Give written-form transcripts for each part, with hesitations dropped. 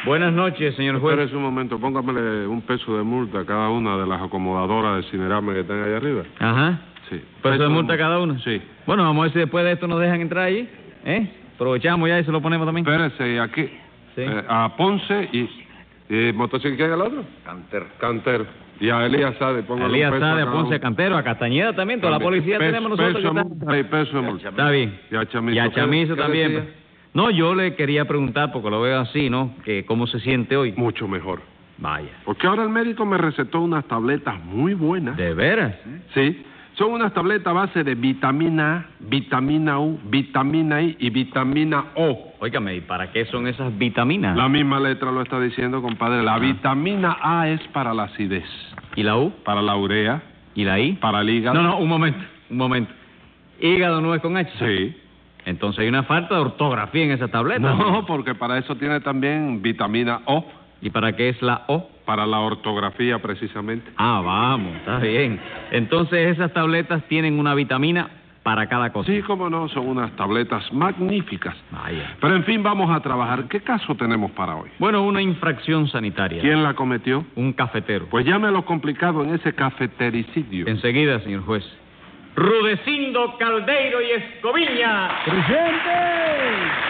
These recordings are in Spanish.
Buenas noches, señor juez. Espérese un momento, póngamele un peso de multa a cada una de las acomodadoras de Cinerama que están allá arriba. Ajá. Sí. ¿Peso de multa a cada una? Sí. Bueno, vamos a ver si después de esto nos dejan entrar allí, ¿eh? Aprovechamos ya y se lo ponemos también. Espérese, y aquí, Sí. a Ponce y motocicleta, ¿quién es el otro? Cantero. Y a Elías Sade, póngale Elías un peso Sade, a cada Ponce, uno. Cantero, a Castañeda también, toda la policía tenemos nosotros. Peso de que está- multa y peso de multa. Está bien. Y a Chamizo. Y a Chamizo ¿Qué también. decía? No, yo le quería preguntar, porque lo veo así, ¿no? Que cómo se siente hoy. Mucho mejor. Vaya. Porque ahora el médico me recetó unas tabletas muy buenas. ¿De veras? Sí. Son unas tabletas a base de vitamina A, vitamina U, vitamina I y vitamina O. Óigame, ¿y para qué son esas vitaminas? La misma letra lo está diciendo, compadre. La vitamina A es para la acidez, ¿Y la U? para la urea, ¿Y la I? para el hígado. No, un momento. ¿Hígado no es con H? Sí. Entonces hay una falta de ortografía en esa tableta. No, porque para eso tiene también vitamina O, ¿Y para qué es la O? para la ortografía precisamente. Ah, vamos, está bien. Entonces esas tabletas tienen una vitamina para cada cosa. Sí, cómo no, son unas tabletas magníficas. Vaya. Pero en fin, vamos a trabajar. ¿Qué caso tenemos para hoy? Bueno, una infracción sanitaria. ¿Quién la cometió? Un cafetero. Pues llame lo complicado en ese cafetericidio. Enseguida, señor juez. Rudecindo Caldeiro y Escoviña. ¡Presente!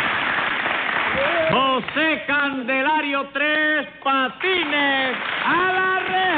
José Candelario Tres Patines a la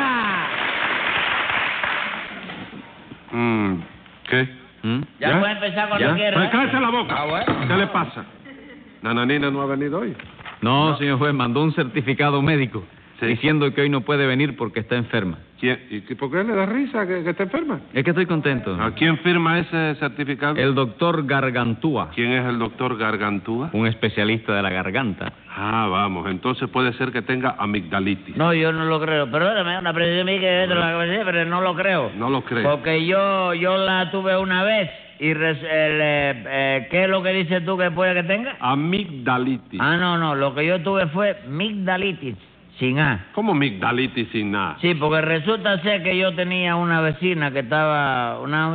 reja. ¿Qué? Ya puede empezar cuando ¿Ya? quiera. Pues cállese la boca. Ah, bueno. ¿Qué le pasa? ¿Nananina no ha venido hoy? No, señor juez, mandó un certificado médico Sí. diciendo que hoy no puede venir porque está enferma. ¿Quién? ¿Y por qué le da risa que está enferma? Es que estoy contento. ¿A quién firma ese certificado? El doctor Gargantúa, ¿Quién es el doctor Gargantúa? un especialista de la garganta. Ah, vamos, entonces puede ser que tenga amigdalitis. No, yo no lo creo. Perdóname, una precisión mía que esto lo acabo pero no lo creo. No lo cree. Porque yo la tuve una vez y... ¿qué es lo que dices tú que puede que tenga? Amigdalitis. Ah, no, lo que yo tuve fue migdalitis, sin A. ¿Cómo amigdalitis sin nada? Sí, porque resulta ser que yo tenía una vecina que estaba... Una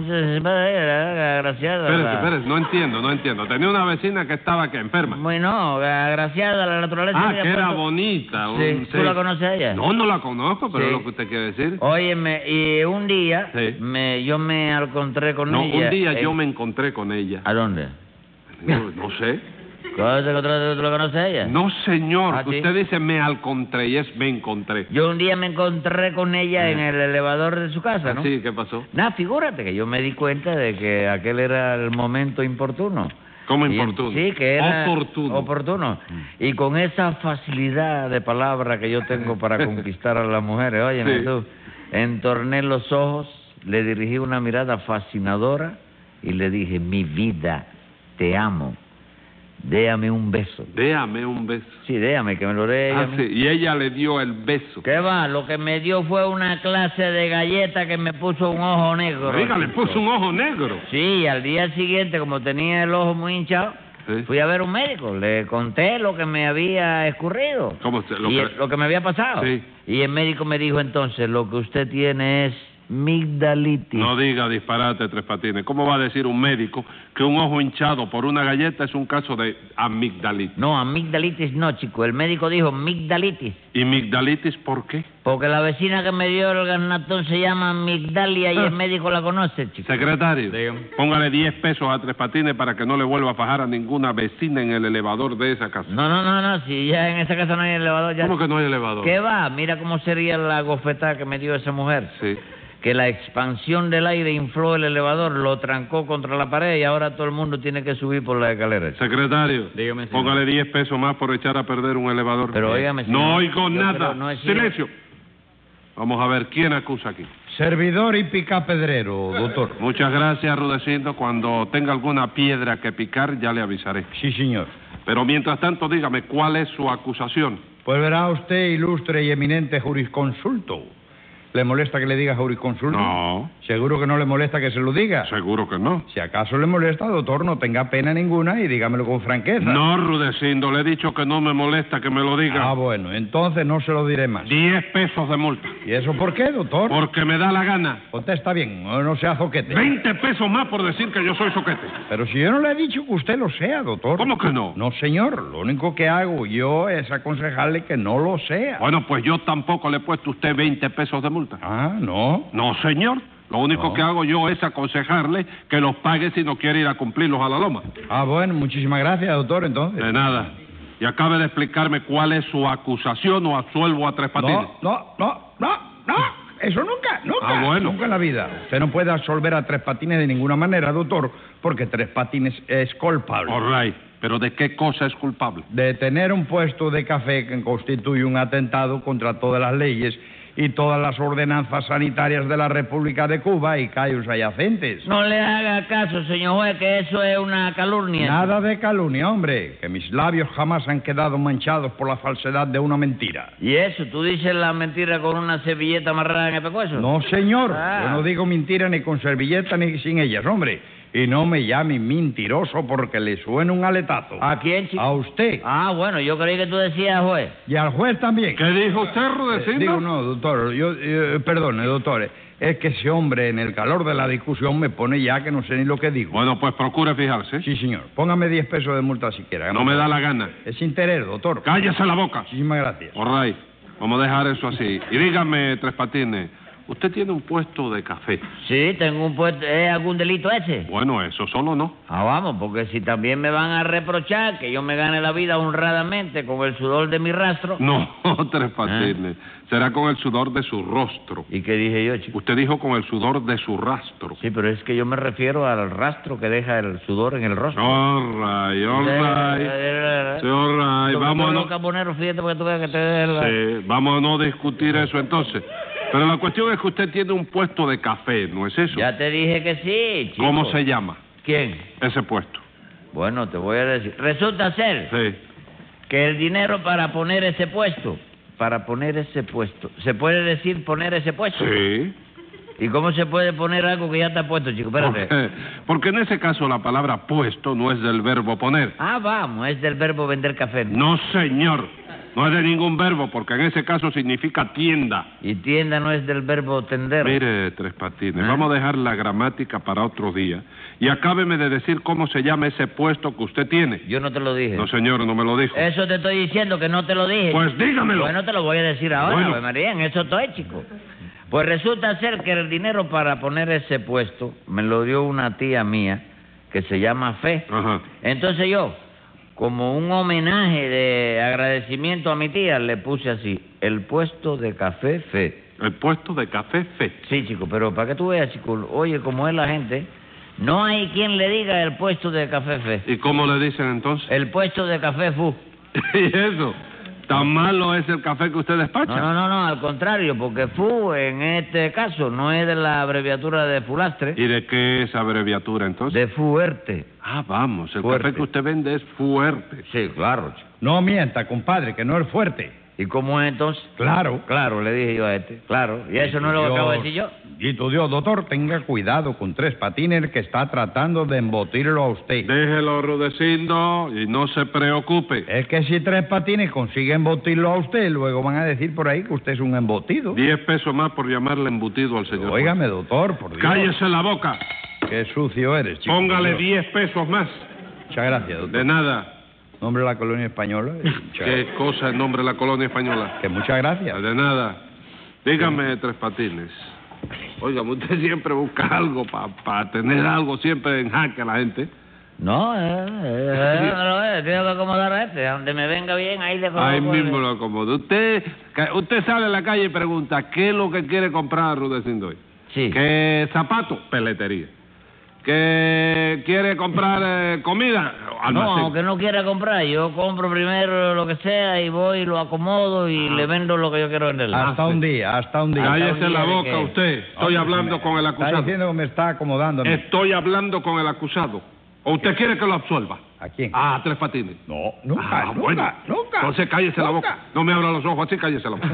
agraciada. Espérese, no entiendo. Tenía una vecina que estaba, ¿qué? Enferma. Bueno, agraciada la naturaleza. Ah, había que era puesto- bonita. Sí, ¿tú la conoces a ella? No la conozco, pero Sí. es lo que usted quiere decir. Óyeme, y un día Sí. yo me encontré con No, ella. un día yo me encontré con ella. ¿A dónde? No sé. ¿Cómo te encontraste? ¿Tú la conoces a ella? No, señor. ¿Ah, sí? Usted dice me encontré y es me encontré. Yo un día me encontré con ella en el elevador de su casa, ¿no? Sí, ¿qué pasó? Nada, figúrate que yo me di cuenta de que aquel era el momento importuno. ¿Cómo Y- importuno? sí, que era... Oportuno. Oportuno. Y con esa facilidad de palabra que yo tengo para conquistar a las mujeres, óyeme Sí. tú, entorné los ojos, le dirigí una mirada fascinadora y le dije, mi vida, te amo, déame un beso. Déame un beso. Sí, déame, que me lo dé ella a mí. Sí, y ella le dio el beso. ¿Qué va? Lo que me dio fue una clase de galleta que me puso un ojo negro. Oiga, le puso un ojo negro. Sí, al día siguiente, como tenía el ojo muy hinchado, Sí. fui a ver un médico. Le conté lo que me había escurrido. ¿Cómo se- lo y que- lo que me había pasado. Sí. Y el médico me dijo entonces, lo que usted tiene es migdalitis. No diga disparate, Tres Patines. ¿Cómo va a decir un médico que un ojo hinchado por una galleta es un caso de amigdalitis? No, amigdalitis no, chico. El médico dijo migdalitis. ¿Y migdalitis por qué? Porque la vecina que me dio el garnatón se llama Migdalia y el médico la conoce, chico. Secretario, Dígame. póngale 10 pesos a Tres Patines para que no le vuelva a fajar a ninguna vecina en el elevador de esa casa. No, si ya en esa casa no hay elevador ya. ¿Cómo que no hay elevador? ¿Qué va? Mira cómo sería la gofetada que me dio esa mujer. Sí. Que la expansión del aire infló el elevador, lo trancó contra la pared y ahora todo el mundo tiene que subir por la escalera. Secretario, Dígame, señor. póngale 10 pesos más por echar a perder un elevador. Pero óigame, señor, no oigo yo nada. creo- no es- Silencio. Vamos a ver, ¿quién acusa aquí? Servidor y picapedrero, doctor. Muchas gracias, Rudecindo. Cuando tenga alguna piedra que picar, ya le avisaré. Sí, señor. Pero mientras tanto, dígame, ¿cuál es su acusación? Pues verá usted, ilustre y eminente jurisconsulto, ¿Le molesta que le diga jurisconsulto? No, ¿Seguro que no le molesta que se lo diga? seguro que no. Si acaso le molesta, doctor, no tenga pena ninguna y dígamelo con franqueza. No, Rudecindo, le he dicho que no me molesta que me lo diga. Ah, bueno, entonces no se lo diré más. 10 pesos de multa. ¿Y eso por qué, doctor? Porque me da la gana. Usted está bien, no sea zoquete. 20 pesos más por decir que yo soy soquete. Pero si yo no le he dicho que usted lo sea, doctor. ¿Cómo que no? No, señor. Lo único que hago yo es aconsejarle que no lo sea. Bueno, pues yo tampoco le he puesto a usted 20 pesos de multa. Ah, ¿no? No, señor. Lo único No. que hago yo es aconsejarle que los pague si no quiere ir a cumplirlos a la loma. Ah, bueno, muchísimas gracias, doctor, entonces. De nada. Y acabe de explicarme cuál es su acusación o absuelvo a Tres Patines. No. Eso nunca. Ah, bueno. Nunca en la vida. Usted no puede absolver a Tres Patines de ninguna manera, doctor, porque Tres Patines es culpable. All right. ¿Pero de qué cosa es culpable? De tener un puesto de café que constituye un atentado contra todas las leyes y todas las ordenanzas sanitarias de la República de Cuba y callos adyacentes. No le haga caso, señor juez, que eso es una calumnia. Nada de calumnia, hombre, que mis labios jamás han quedado manchados por la falsedad de una mentira. ¿Y eso? ¿Tú dices la mentira con una servilleta amarrada en el pescuezo? No, señor, Ah. yo no digo mentira ni con servilleta ni sin ellas, hombre. Y no me llame mentiroso porque le suena un aletazo. ¿A quién, chico? A usted. Ah, bueno, yo creí que tú decías juez. Y al juez también. ¿Qué dijo usted, Rudecindo? Digo, no, doctor, perdone, doctor, es que ese hombre en el calor de la discusión me pone ya que no sé ni lo que digo. Bueno, pues procure fijarse. Sí, señor, póngame 10 pesos de multa si quiera. No me da la gana. Es interés, doctor. Cállese la boca. Muchísimas gracias. All right. Vamos a dejar eso así. Y dígame, Tres Patines, usted tiene un puesto de café. Sí, tengo un puesto. ¿Es algún delito ese? Bueno, eso solo no. Ah, vamos, porque si también me van a reprochar que yo me gane la vida honradamente con el sudor de mi rastro. No, Tres Patines. Será con el sudor de su rostro. ¿Y qué dije yo, chico? Usted dijo con el sudor de su rastro. Sí, pero es que yo me refiero al rastro que deja el sudor en el rostro. All right, all right. Sí, all right. Vamos a Los no... caponeros, fíjate, porque tú veas que te... Sí, vamos a no discutir eso entonces. Pero la cuestión es que usted tiene un puesto de café, ¿no es eso? Ya te dije que sí, chico. ¿Cómo se llama ¿Quién? ese puesto? Bueno, te voy a decir. Resulta ser Sí. que el dinero para poner ese puesto, ¿se puede decir poner ese puesto? Sí. ¿Y cómo se puede poner algo que ya está puesto, chico? Espérate. Porque en ese caso la palabra puesto no es del verbo poner. Ah, vamos, es del verbo vender café. No, señor. No es de ningún verbo, porque en ese caso significa tienda. Y tienda no es del verbo tender. Mire, Tres Patines, ¿Eh? vamos a dejar la gramática para otro día. Y acábeme de decir cómo se llama ese puesto que usted tiene. Yo no te lo dije. No, señor, no me lo dijo. Eso te estoy diciendo, que no te lo dije. Pues dígamelo. Bueno, te lo voy a decir ahora, Bueno. Ave María, en eso estoy, chico. Pues resulta ser que el dinero para poner ese puesto me lo dio una tía mía que se llama Fe. Ajá. Entonces yo, como un homenaje de agradecimiento a mi tía, le puse así, el puesto de café Fe. El puesto de café Fe. Sí, chico, pero para que tú veas, chico, oye, como es la gente, no hay quien le diga el puesto de café Fe. ¿Y cómo le dicen entonces? El puesto de café Fu. ¿Y eso? ¿Tan malo es el café que usted despacha? No, al contrario, porque Fu, en este caso, no es de la abreviatura de Fulastre, ¿Y de qué es abreviatura entonces? de Fuerte. Ah, vamos, el Fuerte. café que usted vende es fuerte. Sí, claro, chico. No mienta, compadre, que no es fuerte. ¿Y cómo es entonces? Claro. Claro, le dije yo a este, claro. ¿Y eso no es lo que acabo de decir yo? Y tu Dios, doctor, tenga cuidado con Tres Patines que está tratando de embotirlo a usted. Déjelo, Rudecindo, y no se preocupe. Es que si Tres Patines consigue embotirlo a usted, luego van a decir por ahí que usted es un embotido. 10 pesos más por llamarle embutido al señor. Óigame, doctor, por Dios. Cállese la boca. Qué sucio eres, chico. Póngale Dios. 10 pesos más. Muchas gracias, doctor. De nada. Nombre de la colonia española. ¿Qué cosa es nombre de la colonia española? Que muchas gracias. De nada. Dígame, Tres Patines. Oiga, usted siempre busca algo para tener algo siempre en jaque a la gente. No, tengo que acomodar a este. Donde me venga bien, ahí le Ahí mismo lo acomodo. Usted sale a la calle y pregunta, ¿qué es lo que quiere comprar Rudecindo hoy? Sí. ¿Qué zapato? Peletería. ¿Qué quiere comprar comida? No, Almacén. aunque no quiera comprar, yo compro primero lo que sea y voy y lo acomodo y le vendo lo que yo quiero venderle. Hasta un día, hasta un día. Cállese la ¿de boca qué? usted. Estoy hablando con el Está acusado. diciendo que me está acomodando. Estoy hablando con el acusado. ¿O usted quiere que lo absuelva? ¿A quién? A Tres Patines. No, nunca, nunca. Entonces cállese la boca. No me abra los ojos así, cállese la boca.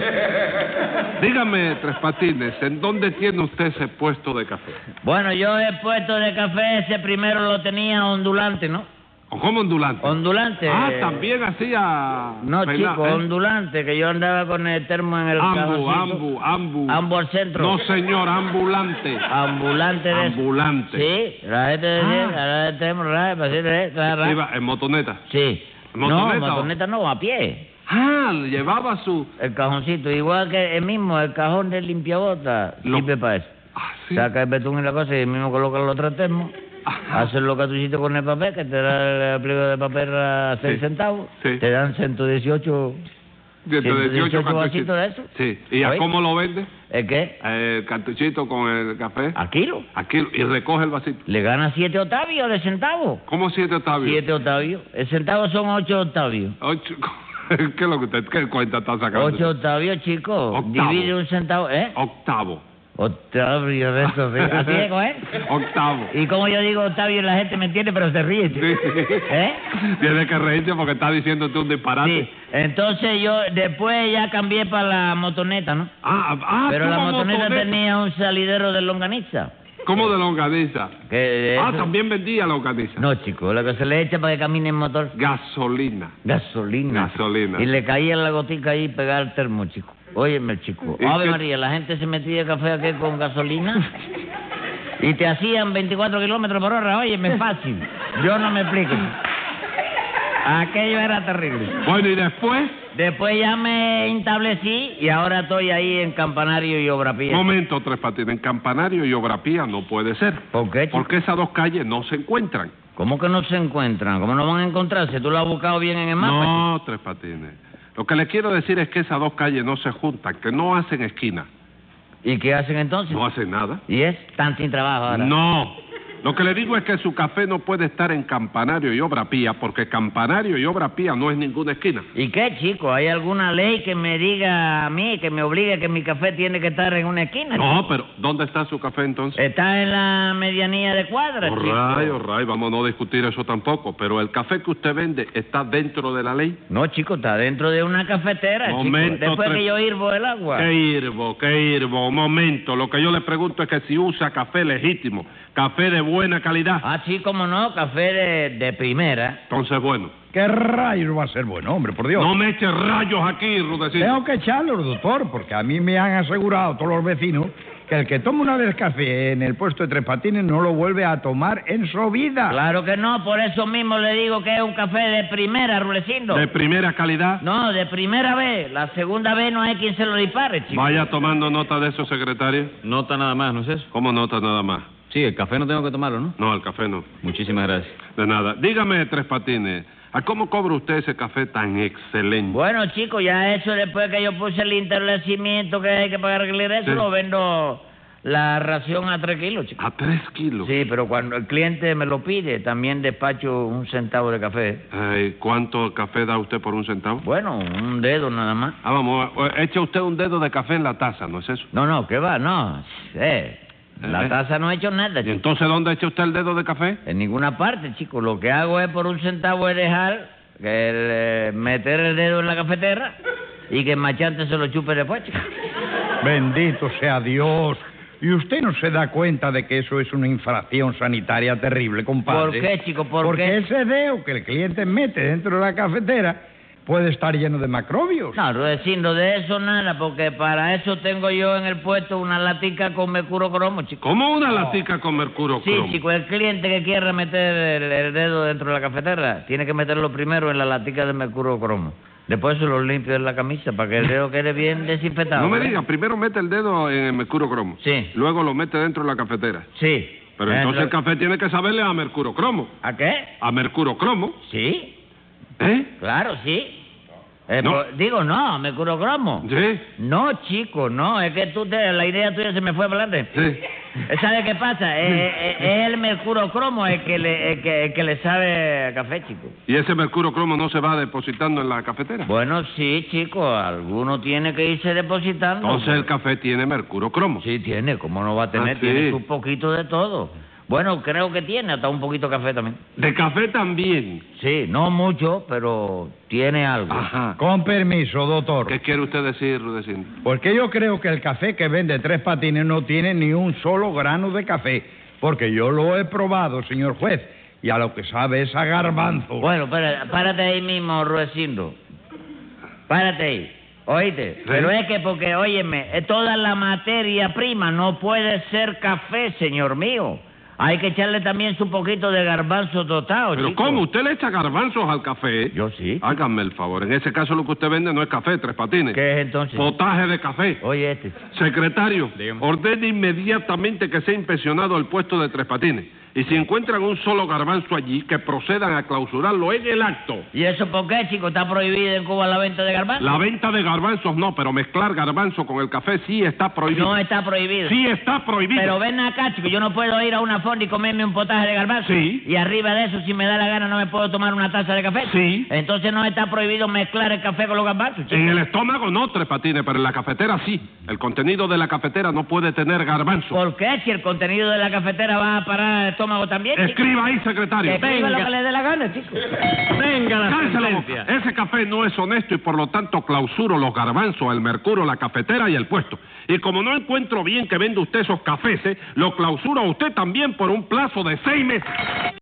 Dígame, Tres Patines, ¿en dónde tiene usted ese puesto de café? Bueno, yo el puesto de café ese primero lo tenía ondulante, ¿no? ¿O cómo ondulante? Ondulante. También hacía... No, chico, ondulante, que yo andaba con el termo en el cajoncito. Ambu al centro. No, señor, ambulante. Ambulante de... Ambulante. Sí, la gente decía, la gente termo, Iba en motoneta. Sí. ¿Motoneta No, motoneta no, a pie. Llevaba su... El cajoncito, igual que el mismo, el cajón del limpiabota, sirve para eso. ¿Sí? Saca el betún y la cosa y el mismo coloca los tres termos. Haces lo que tú hiciste con el papel, que te da el pliego de papel a 6 centavos. Sí. Te dan 118... 118 vasitos de eso. Sí. ¿Y a cómo lo vende? ¿El qué? El cartuchito con el café. ¿A kilo? A kilo. Y recoge el vasito. Le gana 7 octavios de centavos. ¿Cómo 7 octavios? 7 octavios. El centavo son 8 octavios. 8... ¿Qué es lo que usted, qué cuenta está sacando? 8 octavios, chico. Octavo. Divide un centavo, ¿eh? Octavo. Octavio de eso, ¿sí? ¿Así es, ¿eh? Octavo. Y como yo digo octavio, la gente me entiende, pero se ríe, chico. Sí. ¿Eh? Tiene que reírse porque está diciéndote un disparate. Sí. Entonces yo después ya cambié para la motoneta, ¿no? Pero la motoneta tenía un salidero de longaniza. ¿Cómo de longaniza? Eso... También vendía longaniza. No, chico, lo que se le echa para que camine el motor. Gasolina. Gasolina. Y le caía la gotica ahí pegada al termo, chico. Óyeme, chico. Ave María, la gente se metía café aquí con gasolina y te hacían 24 kilómetros por hora. Óyeme, fácil. Yo no me explico. Aquello era terrible. Bueno, ¿y después? Después ya me establecí y ahora estoy ahí en Campanario y Obra Pía. Momento, Tres Patines. En Campanario y Obra Pía no puede ser. ¿Por qué, chico? Porque esas dos calles no se encuentran. ¿Cómo que no se encuentran? ¿Cómo no van a encontrarse? ¿Tú lo has buscado bien en el mapa? No, Tres Patines. Lo que le quiero decir es que esas dos calles no se juntan, que no hacen esquina. ¿Y qué hacen entonces? No hacen nada. ¿Y es tan sin trabajo ahora? No. Lo que le digo es que su café no puede estar en Campanario y Obra Pía, porque Campanario y Obra Pía no es ninguna esquina. ¿Y qué, chico? ¿Hay alguna ley que me diga a mí, que me obligue que mi café tiene que estar en una esquina? No, chico? pero ¿dónde está su café entonces? Está en la medianía de cuadra, chico. Vamos a no discutir eso tampoco, pero el café que usted vende está dentro de la ley. No, chico, está dentro de una cafetera, Momento, chico. Después que yo hirvo el agua. ¿Qué hirvo? Un momento, lo que yo le pregunto es que si usa café legítimo, café de buena calidad. Sí, cómo no, café de primera. Entonces, bueno. ¿Qué rayos va a ser bueno, hombre, por Dios? No me eche rayos aquí, Rudecito. Tengo que echarlos, doctor, porque a mí me han asegurado todos los vecinos que el que toma una vez café en el puesto de Tres Patines no lo vuelve a tomar en su vida. Claro que no, por eso mismo le digo que es un café de primera, Rulecindo. ¿De primera calidad? No, de primera vez. La segunda vez no hay quien se lo dispare, chico. Vaya tomando nota de eso, secretario. Nota nada más, ¿no es eso? ¿Cómo nota nada más? Sí, el café no tengo que tomarlo, ¿no? No, el café no. Muchísimas gracias. De nada. Dígame, Tres Patines, ¿a cómo cobra usted ese café tan excelente? Bueno, chico, ya eso después que yo puse el establecimiento que hay que pagar alquiler, eso Sí. lo vendo la ración a 3 kilos, chico. ¿A 3 kilos? Sí, pero cuando el cliente me lo pide, también despacho un centavo de café. Ay, ¿cuánto café da usted por un centavo? Bueno, un dedo nada más. Vamos, eche usted un dedo de café en la taza, ¿no es eso? No, ¿qué va? No. La taza no ha hecho nada, ¿Y chico. entonces dónde echa usted el dedo de café? En ninguna parte, chico. Lo que hago es por un centavo es dejar meter el dedo en la cafetera y que el machante se lo chupe después, chico. Bendito sea Dios. ¿Y usted no se da cuenta de que eso es una infracción sanitaria terrible, compadre? ¿Por qué, chico? Porque ese dedo que el cliente mete dentro de la cafetera puede estar lleno de macrobios. No, Rudecindo, de eso nada, porque para eso tengo yo en el puesto una latica con mercurio cromo, chico. ¿Cómo una latica con mercurio Sí, cromo? chico, el cliente que quiera meter el dedo dentro de la cafetera tiene que meterlo primero en la latica de mercurio cromo. Después se lo limpio en la camisa para que el dedo quede bien desinfectado. No me ¿eh? diga, primero mete el dedo en el mercurio cromo. Sí. Luego lo mete dentro de la cafetera. Sí. Pero entonces el café tiene que saberle a mercurio cromo. ¿A qué? A mercurio cromo. Sí, ¿Eh? claro, sí. No. Digo, no, mercurio cromo. Sí. No, chico, no, es que la idea tuya se me fue para adelante. Sí. ¿Sabes qué pasa? Es el mercurio cromo el que le sabe a café, chico. ¿Y ese mercurio cromo no se va depositando en la cafetera? Bueno, sí, chico, alguno tiene que irse depositando. Entonces el café tiene mercurio cromo. Sí, tiene, ¿cómo no va a tener? Ah, sí. Tiene un poquito de todo. Bueno, creo que tiene hasta un poquito de café también. ¿De café también? Sí, no mucho, pero tiene algo. Ajá. Con permiso, doctor. ¿Qué quiere usted decir, Rudecindo? Porque yo creo que el café que vende Tres Patines no tiene ni un solo grano de café. Porque yo lo he probado, señor juez, y a lo que sabe es a garbanzo. Bueno, párate ahí mismo, Ruecindo. Párate ahí. Oíste, pero es que porque, óyeme, toda la materia prima no puede ser café, señor mío. Hay que echarle también su poquito de garbanzo tostado, ¿Pero chico. cómo? ¿Usted le echa garbanzos al café? Yo sí. Háganme el favor. En ese caso lo que usted vende no es café, Tres Patines. ¿Qué es entonces? Potaje de café. Oye, este. Secretario, Dígame. ordene inmediatamente que sea inspeccionado el puesto de Tres Patines. Y si encuentran un solo garbanzo allí, que procedan a clausurarlo en el acto. ¿Y eso por qué, chico? ¿Está prohibida en Cuba la venta de garbanzo? La venta de garbanzos no, pero mezclar garbanzo con el café sí está prohibido. No está prohibido. Sí está prohibido. Pero ven acá, chico, yo no puedo ir a una fonda y comerme un potaje de garbanzo. Sí. Y arriba de eso, si me da la gana, no me puedo tomar una taza de café. Sí. Entonces no está prohibido mezclar el café con los garbanzos, chico. En el estómago no, Tres Patines, pero en la cafetera sí. El contenido de la cafetera no puede tener garbanzo. ¿Por qué? Si el contenido de la cafetera va a parar al estómago también, chico. Escriba ahí, secretario. Que escriba lo que le dé la gana, chico. Venga la Cállese la sentencia. boca. Ese café no es honesto y por lo tanto clausuro los garbanzos, el mercurio, la cafetera y el puesto. Y como no encuentro bien que venda usted esos cafés, lo clausuro a usted también por un plazo de 6 meses.